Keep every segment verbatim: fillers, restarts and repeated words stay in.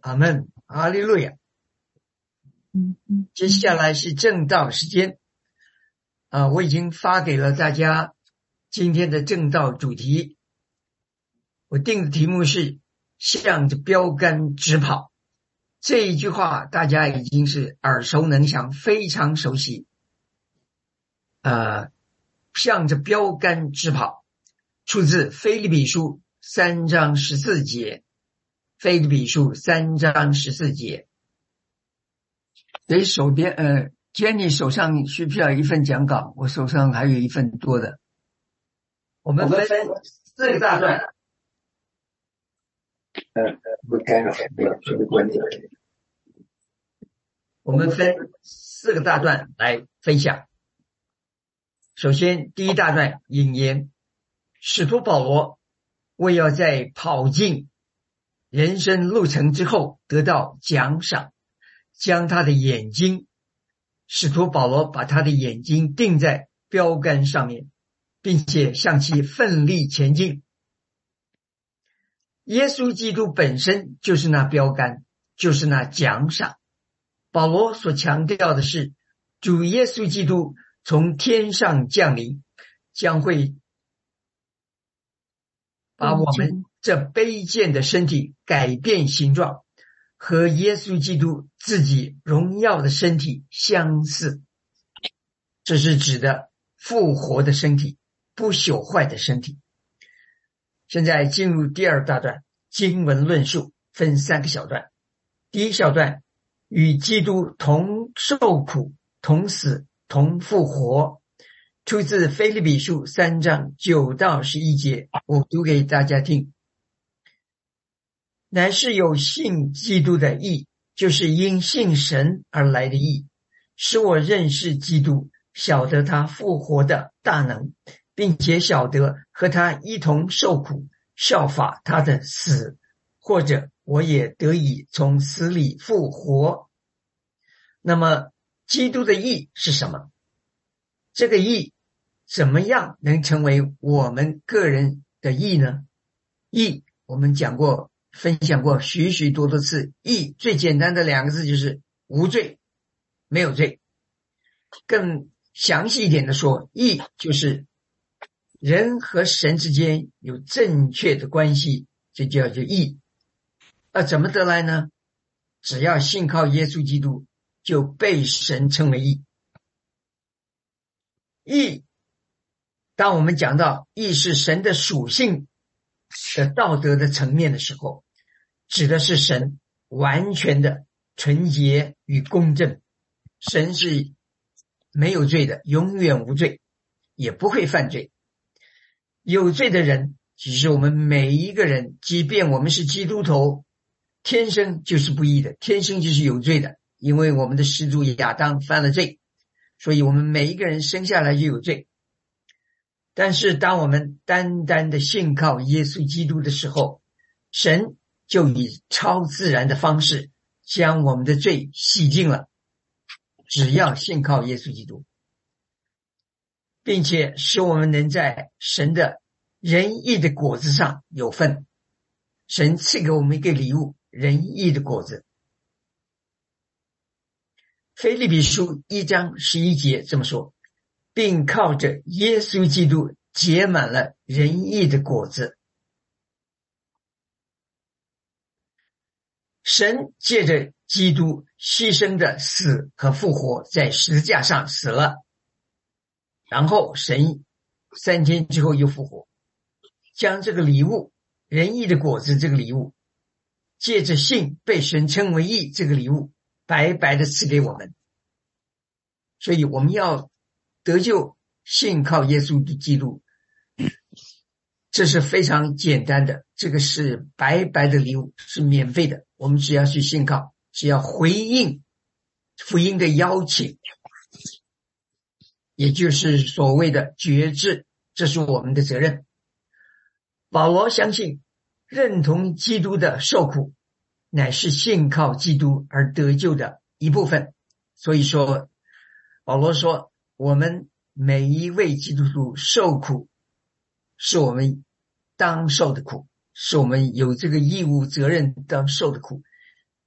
阿们，哈利路亚。接下来是正道时间啊，我已经发给了大家今天的正道主题，我定的题目是向着标杆直跑。这一句话大家已经是耳熟能详，非常熟悉。呃，向着标杆直跑，出自腓立比书三章十四节。腓立比书三章十四节。所以手边呃 Jenny 手上需不需要一份讲稿？我手上还有一份多的。我们分四个大段。 呃，不干扰，没有什么观点。 我们分四个大段来分享。首先，第一大段引言：使徒保罗为要在跑尽人生路程之后得到奖赏，将他的眼睛，使徒保罗把他的眼睛定在标杆上面，并且向其奋力前进。耶稣基督本身就是那标杆，就是那奖赏。保罗所强调的是，主耶稣基督从天上降临，将会把我们这卑贱的身体改变形状，和耶稣基督自己荣耀的身体相似。这是指的复活的身体，不朽坏的身体。现在进入第二大段，经文论述分三个小段。第一小段，与基督同受苦、同死、同复活，出自腓立比书三章九到十一节，我读给大家听。乃是有信基督的义，就是因信神而来的义，使我认识基督，晓得他复活的大能，并且晓得和他一同受苦，效法他的死，或者我也得以从死里复活。那么基督的义是什么？这个义怎么样能成为我们个人的义呢？义我们讲过分享过许许多多次，义最简单的两个字就是无罪，没有罪。更详细一点的说，义就是人和神之间有正确的关系，这就叫做义。而怎么得来呢？只要信靠耶稣基督，就被神称为义。义，当我们讲到义是神的属性的道德的层面的时候，指的是神完全的纯洁与公正。神是没有罪的，永远无罪，也不会犯罪。有罪的人，其实我们每一个人，即便我们是基督徒，天生就是不义的，天生就是有罪的，因为我们的始祖亚当犯了罪，所以我们每一个人生下来就有罪。但是当我们单单的信靠耶稣基督的时候，神就以超自然的方式将我们的罪洗净了。只要信靠耶稣基督，并且使我们能在神的仁义的果子上有份。神赐给我们一个礼物，仁义的果子。腓立比书一章十一节这么说，并靠着耶稣基督结满了仁义的果子。神借着基督牺牲的死和复活，在十字架上死了，然后神三天之后又复活，将这个礼物仁义的果子，这个礼物借着信被神称为义，这个礼物白白的赐给我们。所以我们要得救，信靠耶稣基督，这是非常简单的，这个是白白的礼物，是免费的，我们只要去信靠，只要回应福音的邀请，也就是所谓的决志，这是我们的责任。保罗相信，认同基督的受苦乃是信靠基督而得救的一部分。所以说，保罗说，我们每一位基督徒受苦是我们当受的苦，是我们有这个义务责任当受的苦。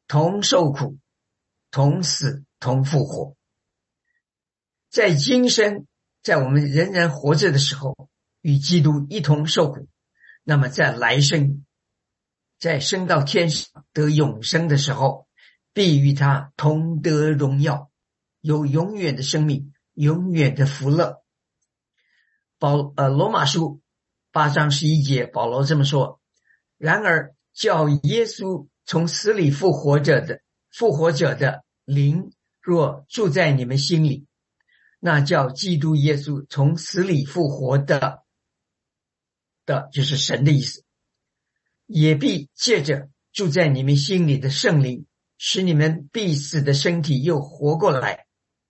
同受苦，同死，同复活。在今生，在我们仍然活着的时候，与基督一同受苦，那么在来生，在升到天上得永生的时候，必与他同得荣耀，有永远的生命，永远的福乐。保呃罗马书八章十一节，保罗这么说：然而叫耶稣从死里复活者的复活者的灵若住在你们心里，那叫基督耶稣从死里复活的的就是神的意思，也必借着住在你们心里的圣灵，使你们必死的身体又活过来。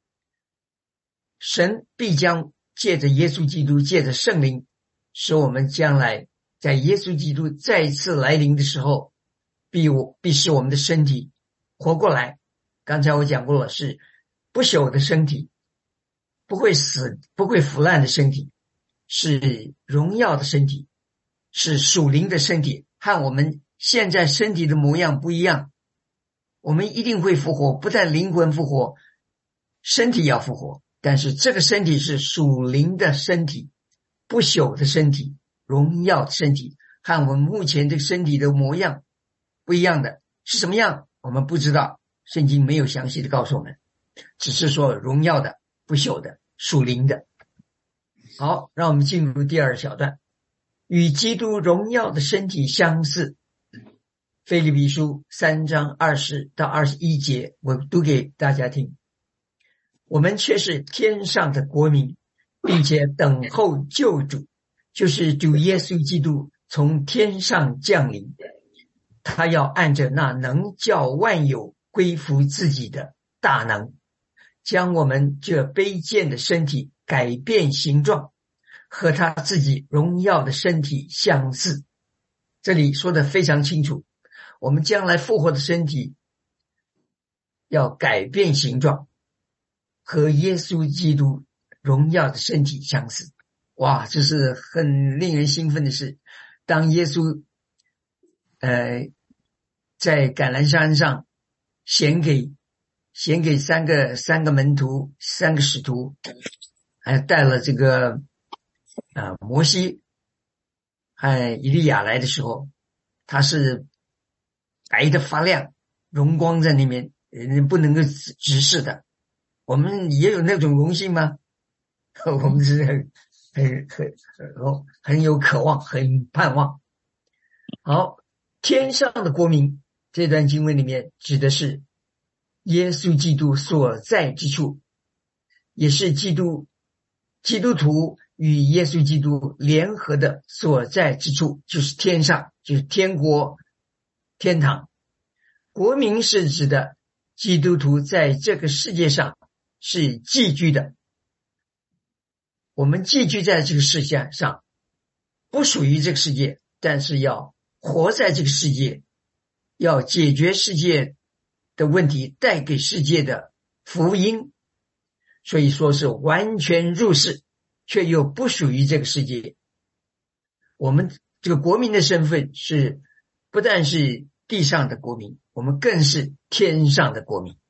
神必将借着耶稣基督，借着圣灵，使我们将来在耶稣基督再次来临的时候，必我必使我们的身体活过来。刚才我讲过了，是不朽的身体，不会死不会腐烂的身体，是荣耀的身体，是属灵的身体，和我们现在身体的模样不一样。我们一定会复活，不但灵魂复活，身体要复活，但是这个身体是属灵的身体，不朽的身体，荣耀的身体，和我们目前这个身体的模样不一样的。是什么样我们不知道，圣经没有详细的告诉我们，只是说荣耀的，不朽的，属灵的。好，让我们进入第二小段，与基督荣耀的身体相似。腓立比书三章二十到二十一节，我读给大家听。我们却是天上的国民，并且等候救主，就是主耶稣基督从天上降临。他要按着那能叫万有归服自己的大能，将我们这卑贱的身体改变形状，和他自己荣耀的身体相似。这里说得非常清楚，我们将来复活的身体要改变形状，和耶稣基督荣耀的身体相似。哇，这是很令人兴奋的事。当耶稣呃在橄榄山上显给显给三个三个门徒三个使徒，还带了这个呃摩西和以利亚来的时候，他是白的发亮，荣光在里面，人不能够直视的。我们也有那种荣幸吗？我们是很很很很有渴望，很盼望。好，天上的国民，这段经文里面指的是耶稣基督所在之处，也是基督基督徒与耶稣基督联合的所在之处，就是天上，就是天国天堂。国民是指的基督徒在这个世界上是寄居的，我们寄居在这个世界上，不属于这个世界，但是要活在这个世界，要解决世界的问题，带给世界的福音。所以说是完全入世，却又不属于这个世界。我们这个国民的身份是不但是地上的国民，我们更是天上的国民。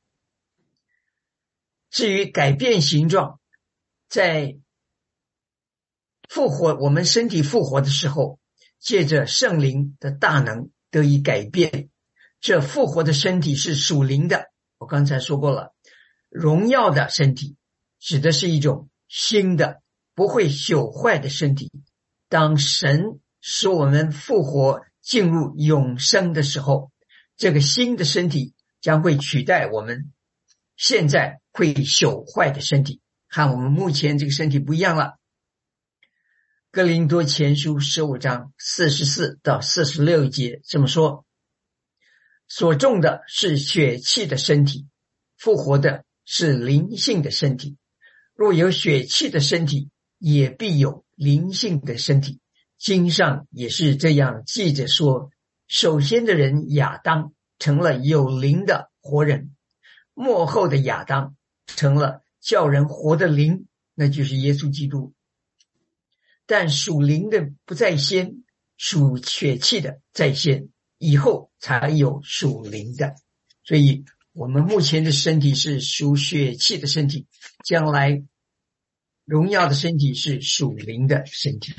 至于改变形状，在复活我们身体复活的时候，借着圣灵的大能得以改变。这复活的身体是属灵的，我刚才说过了，荣耀的身体指的是一种新的不会朽坏的身体。当神使我们复活进入永生的时候，这个新的身体将会取代我们现在会朽坏的身体，和我们目前这个身体不一样了。哥林多前书十五章四十四到四十六节这么说：所种的是血气的身体，复活的是灵性的身体。若有血气的身体，也必有灵性的身体。经上也是这样记着说，首先的人亚当成了有灵的活人，末后的亚当成了叫人活的灵，那就是耶稣基督。但属灵的不在先，属血气的在先，以后才有属灵的。 所以我们目前的身体是属血气的身体，将来荣耀的身体是属灵的身体。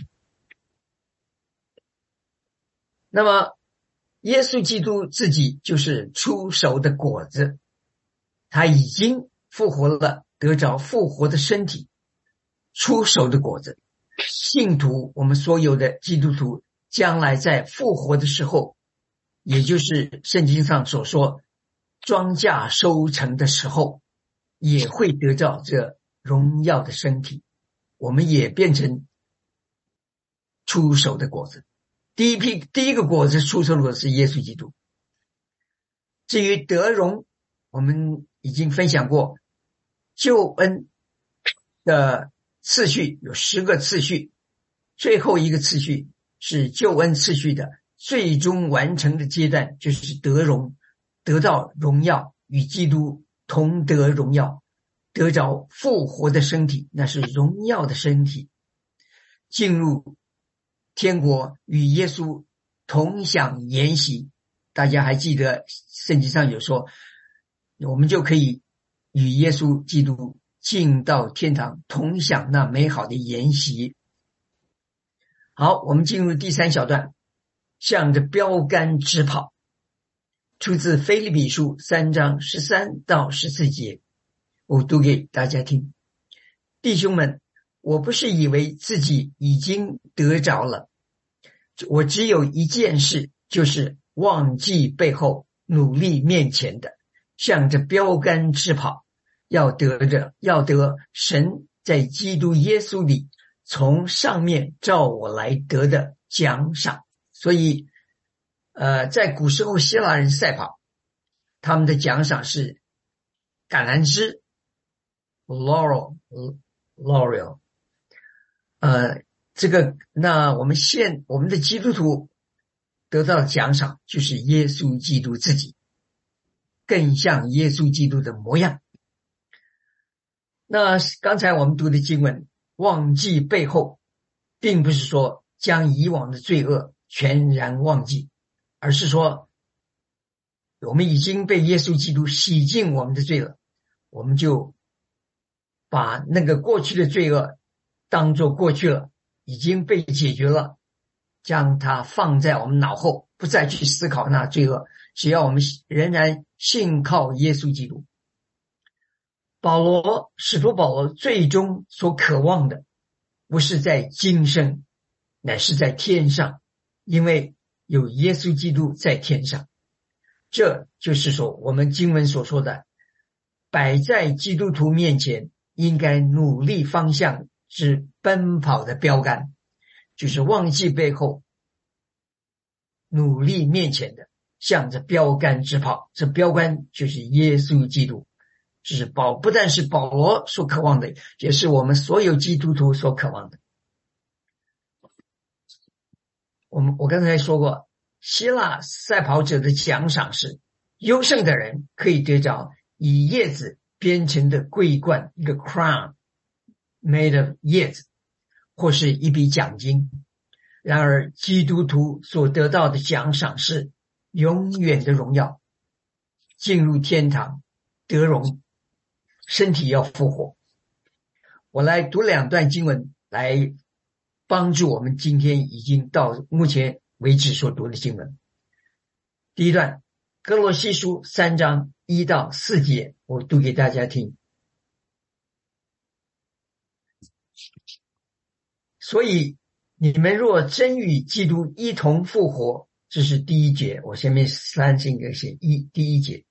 那么耶稣基督自己就是出熟的果子，他已经复活了，得着复活的身体，出熟的果子。信徒，我们所有的基督徒，将来在复活的时候，也就是圣经上所说庄稼收成的时候，也会得到这荣耀的身体，我们也变成出熟的果子。第一批第一个果子出熟的果子是耶稣基督。至于得荣，我们已经分享过救恩的次序有十个次序，最后一个次序是救恩次序的最终完成的阶段，就是得荣，得到荣耀，与基督同得荣耀，得着复活的身体，那是荣耀的身体，进入天国与耶稣同享筵席。大家还记得圣经上有说，我们就可以与耶稣基督进到天堂，同享那美好的筵席。好，我们进入第三小段，向着标杆直跑，出自腓立比书三章十三到十四节，我读给大家听。弟兄们，我不是以为自己已经得着了，我只有一件事，就是忘记背后，努力面前的，向着标杆直跑，要得着要得神在基督耶稣里从上面照我来得的奖赏。所以呃，在古时候希腊人赛跑，他们的奖赏是橄榄枝 laurel laurel 呃，这个那我们现我们的基督徒得到的奖赏就是耶稣基督自己，更像耶稣基督的模样。那刚才我们读的经文忘记背后，并不是说将以往的罪恶全然忘记，而是说我们已经被耶稣基督洗净我们的罪了，我们就把那个过去的罪恶当作过去了，已经被解决了，将它放在我们脑后，不再去思考那罪恶，只要我们仍然信靠耶稣基督。保罗使徒保罗最终所渴望的不是在今生，乃是在天上，因为有耶稣基督在天上。这就是说我们经文所说的摆在基督徒面前应该努力方向之奔跑的标杆，就是忘记背后，努力面前的，向着标杆直跑。这标杆就是耶稣基督，这是保不但是保罗所渴望的，也是我们所有基督徒所渴望的。我们我刚才说过，希腊赛跑者的奖赏是优胜的人可以得着以叶子编成的桂冠，一个 crown made of 叶子，或是一笔奖金。然而基督徒所得到的奖赏是永远的荣耀，进入天堂，得荣，身体要复活。我来读两段经文来帮助我们今天已经到目前为止所读的经文。第一段，哥罗西书三章一到四节，我读给大家听。所以你们若真与基督一同复活，这是第一节，我前面三经个写一第一节，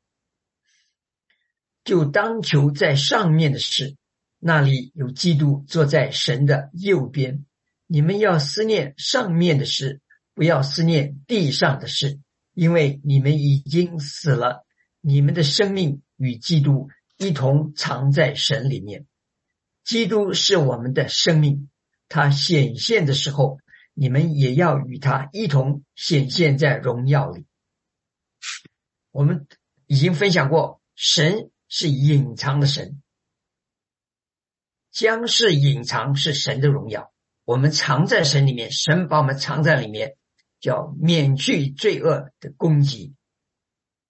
就当求在上面的事，那里有基督坐在神的右边。你们要思念上面的事，不要思念地上的事，因为你们已经死了，你们的生命与基督一同藏在神里面。基督是我们的生命，他显现的时候，你们也要与他一同显现在荣耀里。我们已经分享过，神是隐藏的神，将是隐藏是神的荣耀，我们藏在神里面，神把我们藏在里面，叫免去罪恶的攻击。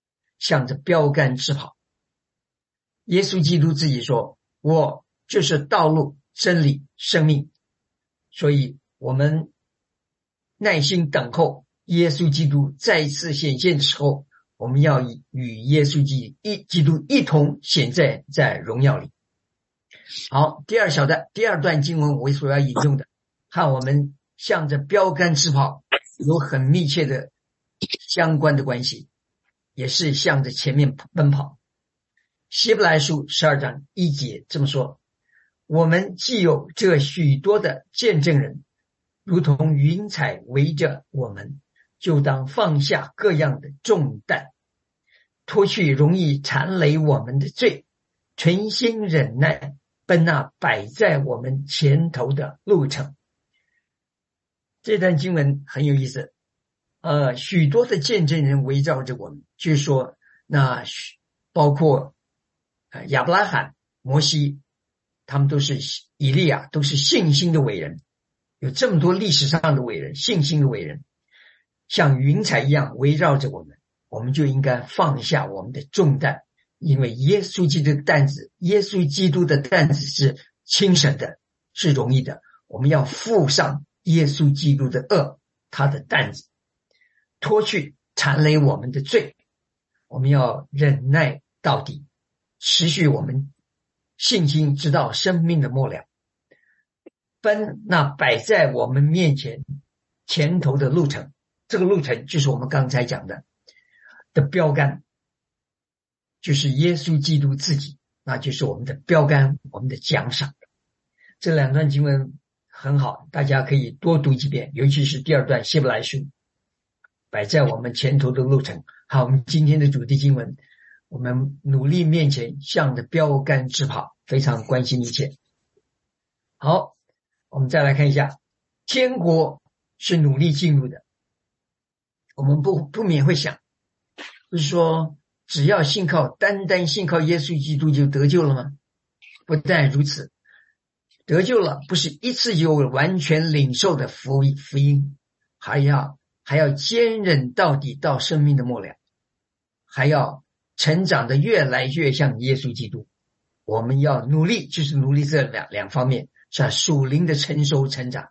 向着标杆直跑。耶稣基督自己说，我就是道路、真理、生命。所以我们耐心等候耶稣基督再一次显现的时候，我们要与耶稣基督一同显在在荣耀里。好，第二小段第二段经文我所要引用的和我们向着标杆直跑有很密切的相关的关系，也是向着前面奔跑。希伯来书十二章一节这么说，我们既有这许多的见证人，如同云彩围着我们，就当放下各样的重担，脱去容易缠累我们的罪，存心忍耐，奔那摆在我们前头的路程。这段经文很有意思，呃，许多的见证人围绕着我们，就是说，那包括呃亚伯拉罕、摩西，他们都是以利亚，都是信心的伟人，有这么多历史上的伟人，信心的伟人，像云彩一样围绕着我们，我们就应该放下我们的重担，因为耶稣基督的担子，耶稣基督的担子是轻省的，是容易的。我们要负上耶稣基督的恶，他的担子，脱去缠累我们的罪。我们要忍耐到底，持续我们信心直到生命的末了，奔那摆在我们面前前头的路程。这个路程就是我们刚才讲的的标杆，就是耶稣基督自己，那就是我们的标杆，我们的奖赏。这两段经文很好，大家可以多读几遍，尤其是第二段希伯来书，摆在我们前头的路程。好，我们今天的主题经文，我们努力面前向着标杆直跑，非常关心一切。好，我们再来看一下，天国是努力进入的。我们不不免会想，不是说只要信靠单单信靠耶稣基督就得救了吗？不但如此，得救了不是一次就完全领受的福福音，还要还要坚忍到底，到生命的末了，还要成长的越来越像耶稣基督。我们要努力，就是努力这两两方面，是属灵的成熟成长，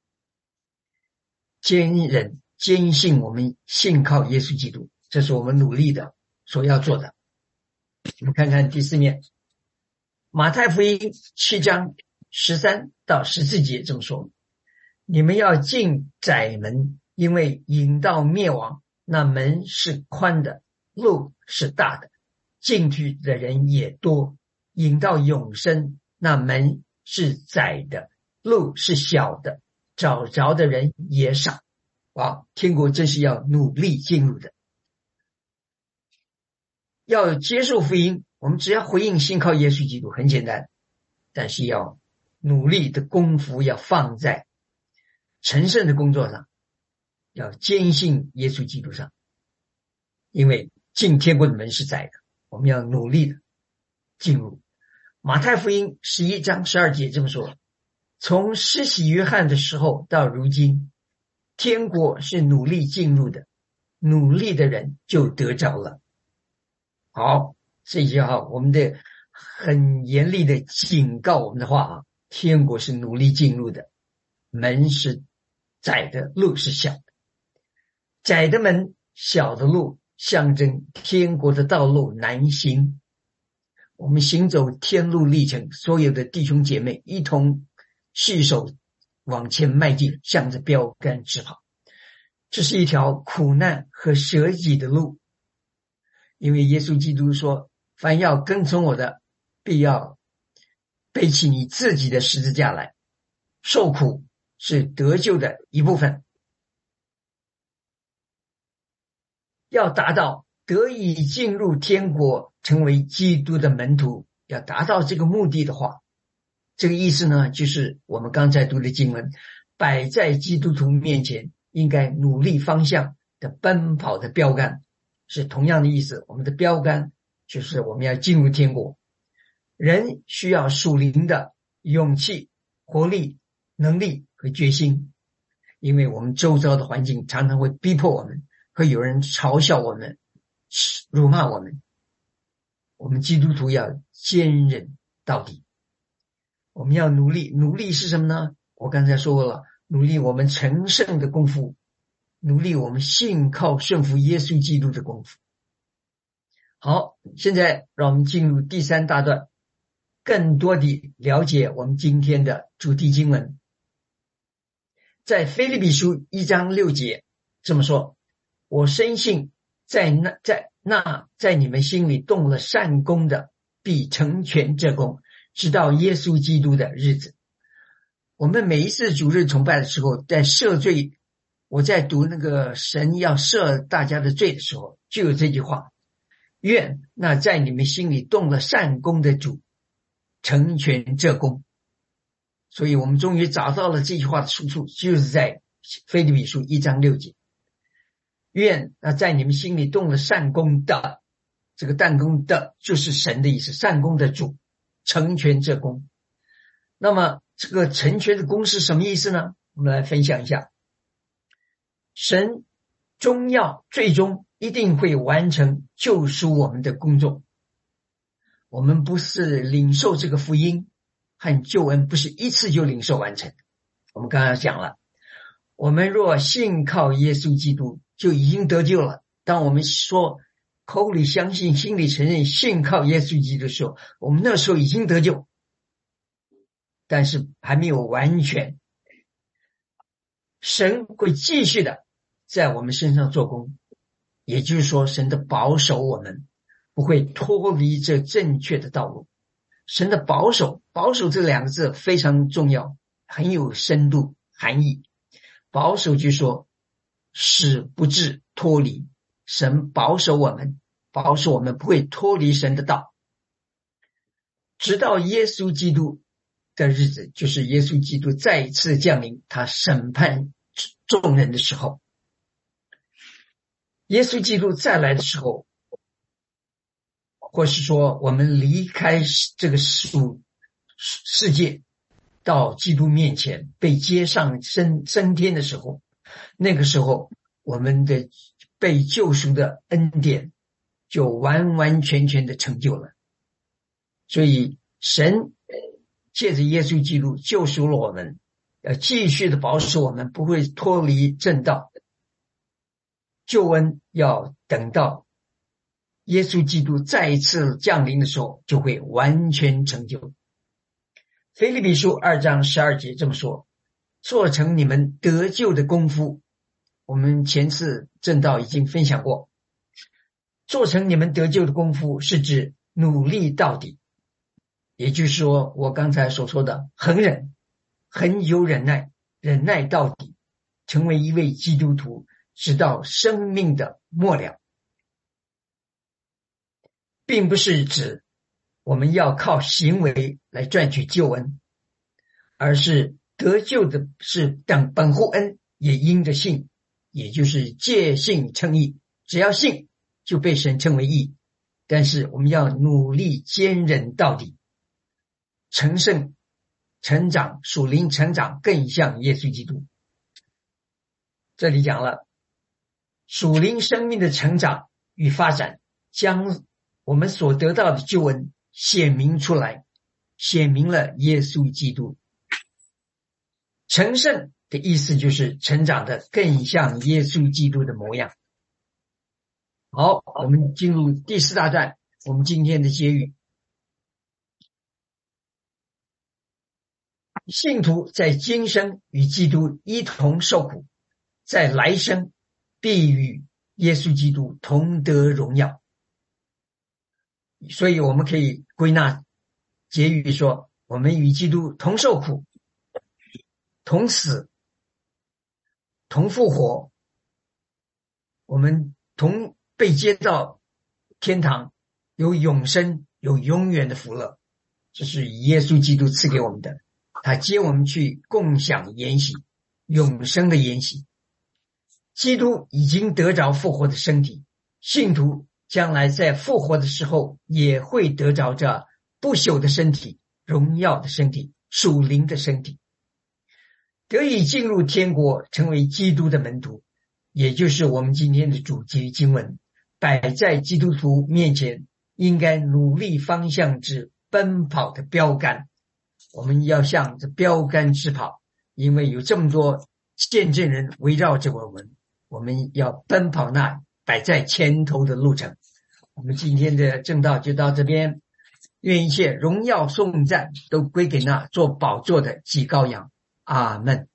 坚忍坚信我们信靠耶稣基督，这是我们努力的所要做的。我们看看第四面，马太福音七章十三到十四节这么说，你们要进窄门，因为引到灭亡，那门是宽的，路是大的，进去的人也多；引到永生，那门是窄的，路是小的，找着的人也少。哇，天国真是要努力进入的。要接受福音，我们只要回应信靠耶稣基督，很简单，但是要努力的功夫要放在成圣的工作上，要坚信耶稣基督上，因为进天国的门是窄的，我们要努力的进入。马太福音十一章十二节这么说，从施洗约翰的时候到如今，天国是努力进入的，努力的人就得着了。好，这句话我们的很严厉的警告我们的话啊，天国是努力进入的，门是窄的，路是小的。窄的门，小的路，象征天国的道路难行。我们行走天路历程，所有的弟兄姐妹一同携手往前迈进，向着标杆直跑。这是一条苦难和舍己的路，因为耶稣基督说，凡要跟从我的，必要背起你自己的十字架来。受苦是得救的一部分。要达到得以进入天国，成为基督的门徒，要达到这个目的的话，这个意思呢，就是我们刚才读的经文，摆在基督徒面前应该努力方向的奔跑的标杆，是同样的意思。我们的标杆就是我们要进入天国。人需要属灵的勇气、活力、能力和决心，因为我们周遭的环境常常会逼迫我们，会有人嘲笑我们， 辱骂我们，我们基督徒要坚忍到底。我们要努力，努力是什么呢？我刚才说过了，努力我们成圣的功夫，努力我们信靠顺服耶稣基督的功夫。好，现在让我们进入第三大段，更多地了解我们今天的主题经文。在腓立比书一章六节这么说，我深信在那在那在你们心里动了善功的，必成全这功，直到耶稣基督的日子。我们每一次主日崇拜的时候，在赦罪，我在读那个神要赦大家的罪的时候，就有这句话，愿那在你们心里动了善功的主成全这功。所以我们终于找到了这句话的出处，就是在腓立比书一章六节，愿那在你们心里动了善功的，这个善功的就是神的意思，善功的主成全这功。那么这个成全的功是什么意思呢？我们来分享一下。神终要最终一定会完成救赎我们的工作。我们不是领受这个福音和救恩不是一次就领受完成。我们刚刚讲了，我们若信靠耶稣基督就已经得救了。当我们说口里相信心里承认信靠耶稣基督的时候，我们那时候已经得救，但是还没有完全。神会继续的在我们身上做工，也就是说神的保守我们不会脱离这正确的道路。神的保守，保守这两个字非常重要，很有深度含义。保守就是说使不致脱离，神保守我们，保守我们不会脱离神的道，直到耶稣基督的日子，就是耶稣基督再一次降临，他审判众人的时候。耶稣基督再来的时候，或是说我们离开这个属世界到基督面前被接上升升天的时候，那个时候我们的被救赎的恩典就完完全全的成就了。所以神借着耶稣基督救赎了我们，要继续的保守我们不会脱离正道。救恩要等到耶稣基督再一次降临的时候就会完全成就。腓立比书二章十二节这么说，做成你们得救的功夫。我们前次正道已经分享过，做成你们得救的功夫是指努力到底，也就是说我刚才所说的恒忍，恒久忍耐，忍耐到底，成为一位基督徒直到生命的末了。并不是指我们要靠行为来赚取救恩，而是得救的是等本乎恩，也因着信，也就是借信称义。只要信就被神称为义，但是我们要努力坚忍到底，成圣成长，属灵成长更像耶稣基督。这里讲了属灵生命的成长与发展，将我们所得到的救恩显明出来，显明了耶稣基督。成圣的意思就是成长的更像耶稣基督的模样。好，我们进入第四大段，我们今天的结语。信徒在今生与基督一同受苦，在来生必与耶稣基督同得荣耀。所以我们可以归纳结语说，我们与基督同受苦，同死，同复活，我们同被接到天堂，有永生，有永远的福乐。这是耶稣基督赐给我们的，他接我们去共享筵席，永生的筵席。基督已经得着复活的身体，信徒将来在复活的时候也会得着这不朽的身体，荣耀的身体，属灵的身体，得以进入天国，成为基督的门徒，也就是我们今天的主题经文， 摆在基督徒面前应该努力方向之奔跑的标杆。我们要向着标杆直跑，因为有这么多见证人围绕着我们，我们要奔跑那摆在前头的路程。我们今天的正道就到这边，愿一切荣耀颂赞都归给那做宝座的祭羔羊。阿们。